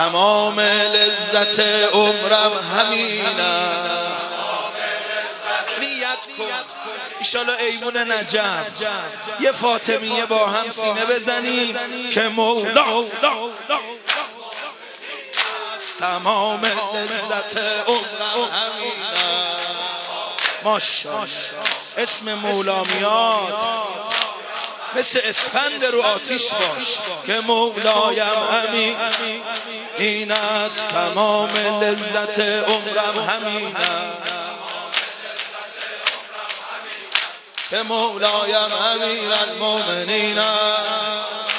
تمام لذت عمرم همینم. نیت کن ایشالا ایمون نجف یه فاطمیه با هم سینه بزنی که مولا تمام لذت عمرم همینم. ماشاءالله اسم مولا میاد مثل اسفند رو آتیش باش که مولایم همین این است. تمام لذت عمرم همینم که مولایم امیرالمومنین است.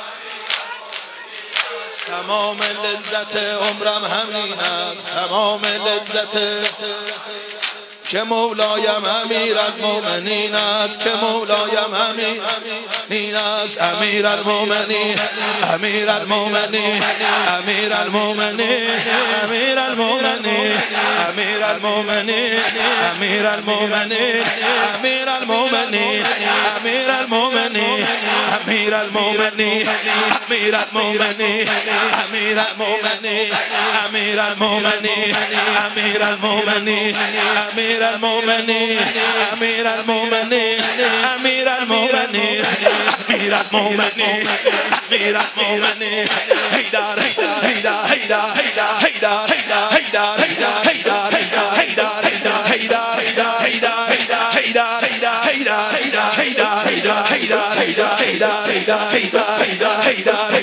تمام لذت عمرم همین است. تمام لذت که مولایم امیرالمومنین است. که مولایم امین است. امیرالمومنین امیرالمومنین امیرالمومنین امیرالمومنین امیرالمومنین امیرالمومنین امیرالمومنین امیرالمومنین امیرالمومنین امیرالمومنین امیرالمومنین امیرالمومنین امیرالمومنین امیرالمومنین امیرالمومنین امیرالمومنین امیرالمومنین امیرالمومنین حیدر حیدر حیدر حیدر حیدر حیدر حیدر حیدر